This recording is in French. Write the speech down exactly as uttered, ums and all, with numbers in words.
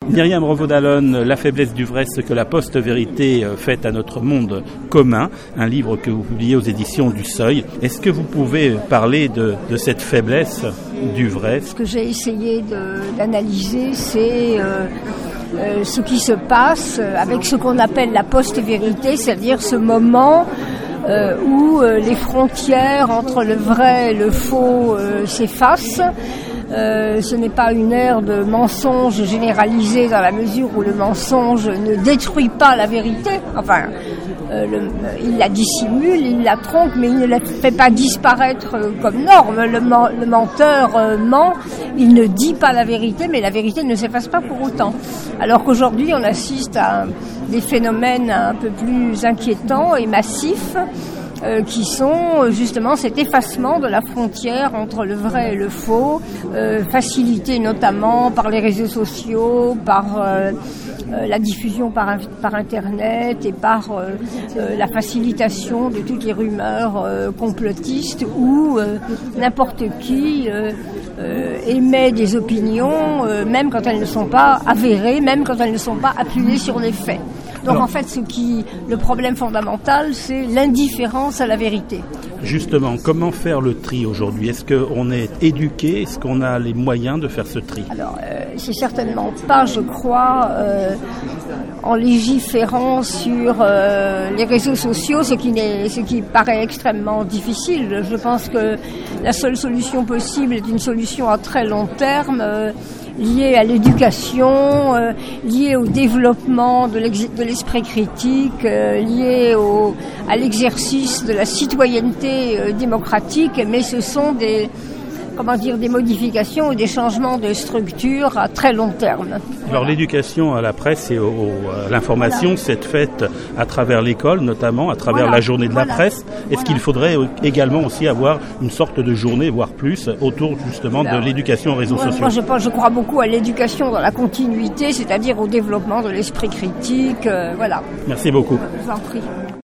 Myriam Revaud-Dallon, La faiblesse du vrai, ce que la post-vérité fait à notre monde commun, un livre que vous publiez aux éditions du Seuil. Est-ce que vous pouvez parler de, de cette faiblesse du vrai? Ce que j'ai essayé de, d'analyser, c'est euh, euh, ce qui se passe avec ce qu'on appelle la post-vérité, c'est-à-dire ce moment euh, où euh, les frontières entre le vrai et le faux euh, s'effacent. Euh, ce n'est pas une ère de mensonge généralisé dans la mesure où le mensonge ne détruit pas la vérité. Enfin, euh, le, il la dissimule, il la trompe, mais il ne la fait pas disparaître euh, comme norme. Le, le menteur euh, ment, il ne dit pas la vérité, mais la vérité ne s'efface pas pour autant. Alors qu'aujourd'hui, on assiste à des phénomènes un peu plus inquiétants et massifs, Euh, qui sont justement cet effacement de la frontière entre le vrai et le faux, euh, facilité notamment par les réseaux sociaux, par euh, euh, la diffusion par, par Internet et par euh, euh, la facilitation de toutes les rumeurs euh, complotistes où euh, n'importe qui euh, euh, émet des opinions, euh, même quand elles ne sont pas avérées, même quand elles ne sont pas appuyées sur les faits. Donc Alors, en fait, ce qui, le problème fondamental, c'est l'indifférence à la vérité. Justement, comment faire le tri aujourd'hui? Est-ce qu'on est éduqué? Est-ce qu'on a les moyens de faire ce tri? Alors, euh, c'est certainement pas, je crois, euh, en légiférant sur euh, les réseaux sociaux, ce qui, n'est, ce qui paraît extrêmement difficile. Je pense que la seule solution possible est une solution à très long terme, euh, liée à l'éducation, euh, liée au développement de, de l'esprit critique, euh, liée au, à l'exercice de la citoyenneté euh, démocratique, mais ce sont des, comment dire, des modifications ou des changements de structure à très long terme. Alors l'éducation à la presse et au, au, à l'information, voilà, c'est faite à travers l'école, notamment à travers voilà, la journée de voilà, la presse. Est-ce voilà. qu'il faudrait également aussi avoir une sorte de journée, voire plus, autour justement Alors, de l'éducation aux réseaux moi, sociaux? Moi je, pense, je crois beaucoup à l'éducation dans la continuité, c'est-à-dire au développement de l'esprit critique. Euh, voilà. Merci beaucoup. Je vous en prie.